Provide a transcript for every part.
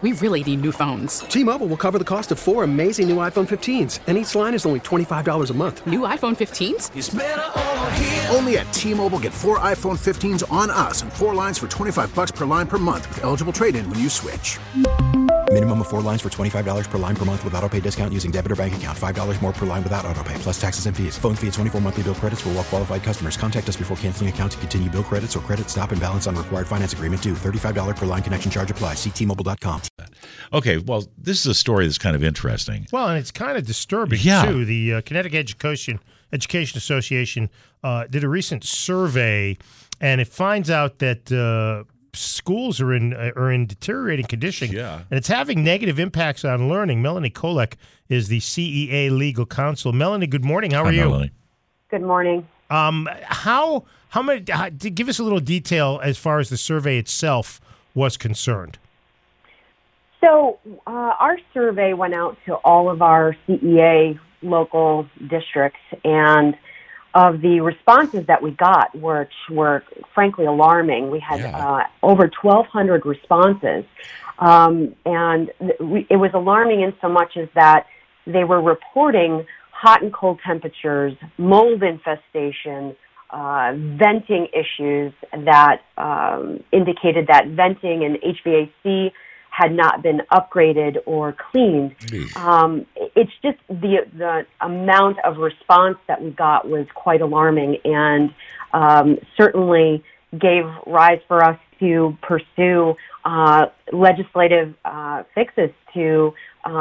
We really need new phones. T-Mobile will cover the cost of 4 amazing new iPhone 15s, and each line is only $25 a month. New iPhone 15s? It's better over here. Only at T-Mobile, get 4 iPhone 15s on us and 4 lines for $25 per line per month with eligible trade-in when you switch. Minimum of 4 lines for $25 per line per month with autopay discount using debit or bank account. $5 more per line without autopay, plus taxes and fees. Phone fee at 24 monthly bill credits for well-qualified customers. Contact us before canceling account to continue bill credits or credit stop and balance on required finance agreement due. $35 per line connection charge applies. See T-Mobile.com. Okay, well, this is a story that's kind of interesting. Well, and it's kind of disturbing, too. The Connecticut Education Association did a recent survey, and it finds out that schools are in deteriorating condition, and it's having negative impacts on learning. Melanie Kolek is the CEA legal counsel. Melanie, good morning. How are you? Melanie. Good morning. How many? Give us a little detail as far as the survey itself was concerned. So our survey went out to all of our CEA local districts, and of the responses that we got, which were frankly alarming, we had over 1,200 responses, and it was alarming in so much as that they were reporting hot and cold temperatures, mold infestation, venting issues that indicated that venting and HVAC had not been upgraded or cleaned. It's just the amount of response that we got was quite alarming, and certainly gave rise for us to pursue legislative fixes to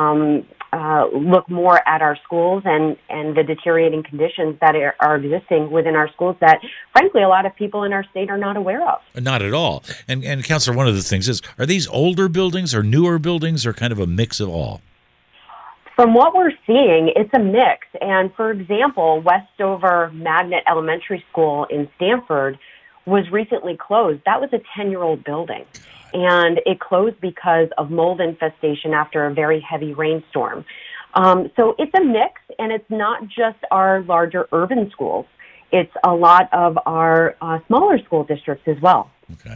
look more at our schools and the deteriorating conditions that are existing within our schools that, frankly, a lot of people in our state are not aware of. Not at all. And Counselor, one of the things is, are these older buildings or newer buildings or kind of a mix of all? From what we're seeing, it's a mix. And, for example, Westover Magnet Elementary School in Stamford was recently closed. That was a 10-year-old building. And it closed because of mold infestation after a very heavy rainstorm. So it's a mix, and it's not just our larger urban schools. It's a lot of our smaller school districts as well. Okay.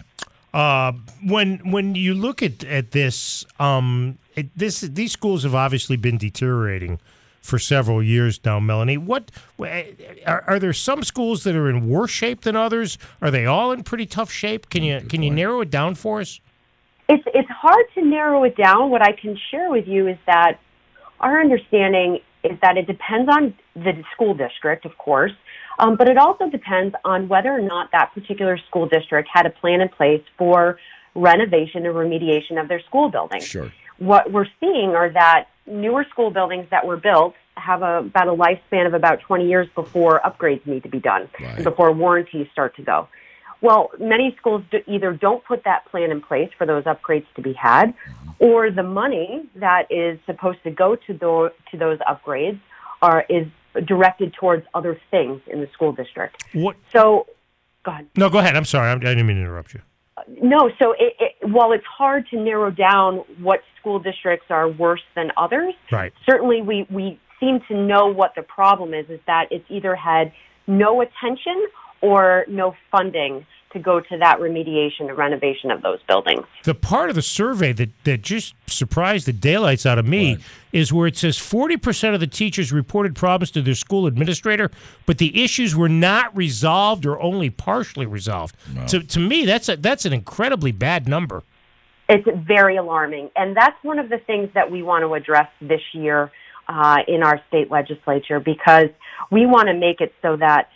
When you look at this, these schools have obviously been deteriorating for several years now, Melanie. What are there some schools that are in worse shape than others? Are they all in pretty tough shape? Can you narrow it down for us? It's hard to narrow it down. What I can share with you is that our understanding is that it depends on the school district, of course, but it also depends on whether or not that particular school district had a plan in place for renovation and remediation of their school buildings. Sure. What we're seeing are that newer school buildings that were built have about a lifespan of about 20 years before upgrades need to be done, and before warranties start to go. Well, many schools either don't put that plan in place for those upgrades to be had, or the money that is supposed to go to those upgrades is directed towards other things in the school district. What? So, go ahead. No, go ahead. I'm sorry. I didn't mean to interrupt you. No, so while it's hard to narrow down what school districts are worse than others, certainly we seem to know what the problem is that it's either had no attention or no funding to go to that remediation and renovation of those buildings. The part of the survey that just surprised the daylights out of me is where it says 40% of the teachers reported problems to their school administrator, but the issues were not resolved or only partially resolved. Wow. To me, that's an incredibly bad number. It's very alarming, and that's one of the things that we want to address this year in our state legislature, because we want to make it so that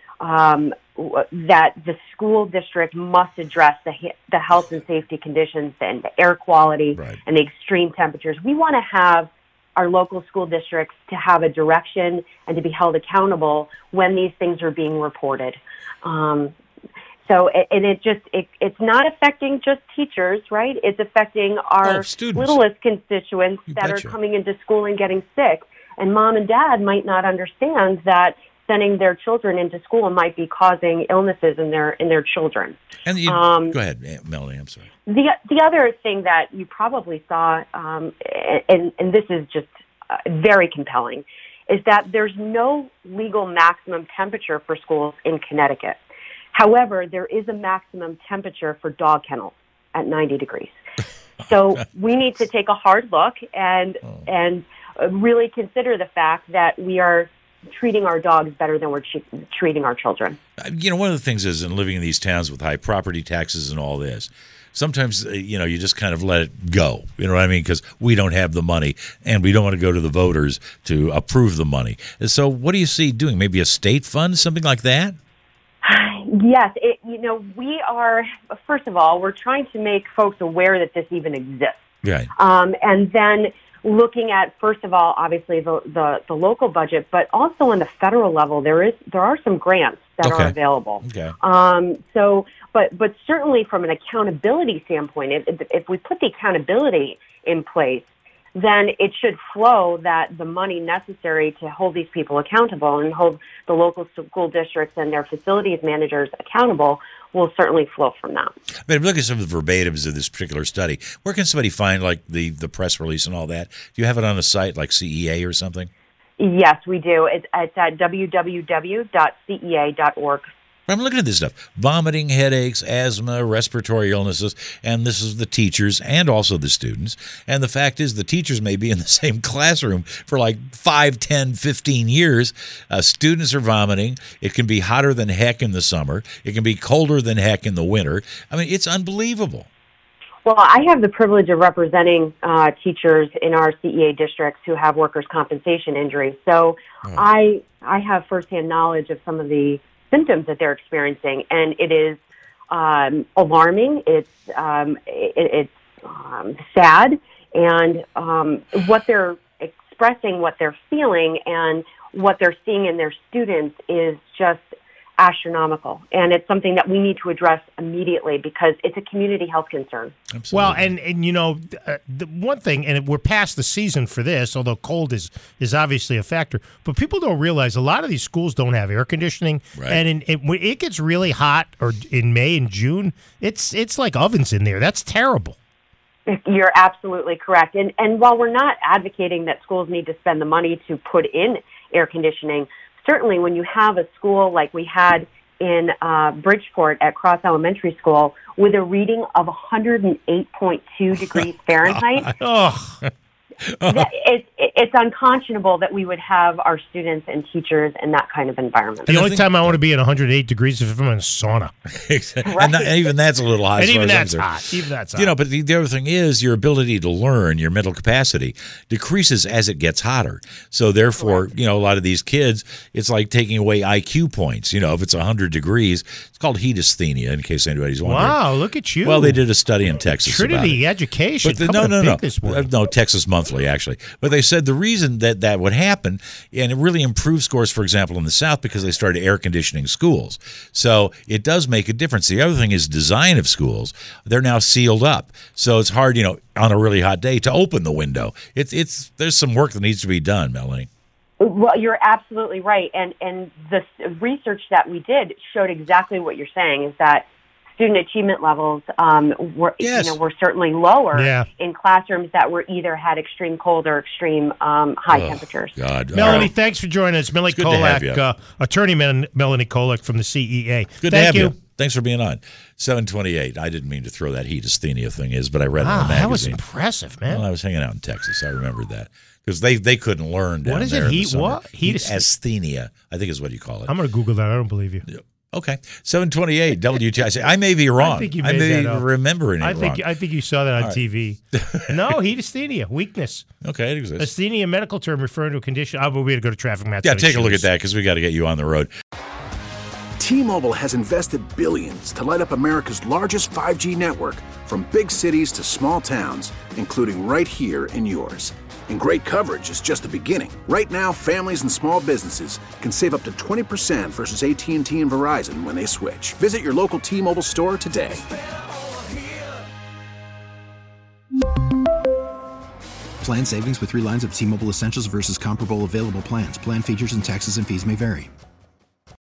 that the school district must address the health and safety conditions and the air quality and the extreme temperatures. We want to have our local school districts to have a direction and to be held accountable when these things are being reported. It's not affecting just teachers, right? It's affecting our littlest constituents that are coming into school and getting sick. And mom and dad might not understand that sending their children into school might be causing illnesses in their children. And go ahead, Melanie. I'm sorry. The other thing that you probably saw, and this is just very compelling, is that there's no legal maximum temperature for schools in Connecticut. However, there is a maximum temperature for dog kennels at 90 degrees. So we need to take a hard look and really consider the fact that we are treating our dogs better than we're treating our children. One of the things is in living in these towns with high property taxes and all this, sometimes, you just kind of let it go. You know what I mean? Because we don't have the money and we don't want to go to the voters to approve the money. So what do you see doing? Maybe a state fund, something like that? Yes. We are, first of all, we're trying to make folks aware that this even exists. Right. And then looking at, first of all, obviously the local budget, but also on the federal level, there are some grants that are available. Okay. But certainly from an accountability standpoint, if we put the accountability in place, then it should flow that the money necessary to hold these people accountable and hold the local school districts and their facilities managers accountable will certainly flow from that. But if you look at some of the verbatims of this particular study, where can somebody find like the press release and all that? Do you have it on a site like CEA or something? Yes, we do. It's at www.cea.org. I'm looking at this stuff. Vomiting, headaches, asthma, respiratory illnesses, and this is the teachers and also the students. And the fact is the teachers may be in the same classroom for like 5, 10, 15 years. Students are vomiting. It can be hotter than heck in the summer. It can be colder than heck in the winter. I mean, it's unbelievable. Well, I have the privilege of representing teachers in our CEA districts who have workers' compensation injuries. So I have firsthand knowledge of some of the symptoms that they're experiencing, and it is alarming. It's sad, and what they're expressing, what they're feeling, and what they're seeing in their students is just astronomical, and it's something that we need to address immediately because it's a community health concern. Absolutely. Well, and the one thing, and we're past the season for this, although cold is obviously a factor, but people don't realize a lot of these schools don't have air conditioning, right. And when it gets really hot, or in May and June, it's like ovens in there. That's terrible. You're absolutely correct, and while we're not advocating that schools need to spend the money to put in air conditioning, certainly when you have a school like we had in Bridgeport at Cross Elementary School with a reading of 108.2 degrees Fahrenheit, it's unconscionable that we would have our students and teachers in that kind of environment. The only time I want to be at 108 degrees is if I'm in a sauna. Exactly. Right. And even that's a little hot. And even that's hot. Even that's hot. But the other thing is your ability to learn, your mental capacity decreases as it gets hotter. So therefore, a lot of these kids, it's like taking away IQ points. If it's 100 degrees, it's called heat asthenia, in case anybody's wondering. Wow, look at you. Well, they did a study in Texas Trinity about it. Education. But no, Texas Monthly, actually. But they said the reason that would happen, and it really improved scores, for example, in the South, because they started air conditioning schools. So it does make a difference. The other thing is design of schools. They're now sealed up. So it's hard, on a really hot day to open the window. There's some work that needs to be done, Melanie. Well, you're absolutely right. And the research that we did showed exactly what you're saying, is that student achievement levels were certainly lower in classrooms that were either had extreme cold or extreme high temperatures. God. Melanie, thanks for joining us. Melanie Kolak, attorney Melanie Kolak from the CEA. Good to have you. Thanks for being on. 728. I didn't mean to throw that heat asthenia thing but I read it in the magazine. That was impressive, man. Well, I was hanging out in Texas. I remembered that. Because they couldn't learn down there. What is it? Heat what? Heat asthenia, I think is what you call it. I'm going to Google that. I don't believe you. Yep. Okay. 728 WTIC. I may be wrong. I think you may be remembering it wrong. I think you saw that on TV. No, heat asthenia, weakness. Okay, it exists. Asthenia, a medical term referring to a condition. But we had to go to traffic maps. Yeah, take a look at that because we got to get you on the road. T-Mobile has invested billions to light up America's largest 5G network, from big cities to small towns, including right here in yours. And great coverage is just the beginning. Right now, families and small businesses can save up to 20% versus AT&T and Verizon when they switch. Visit your local T-Mobile store today. Plan savings with 3 lines of T-Mobile Essentials versus comparable available plans. Plan features and taxes and fees may vary.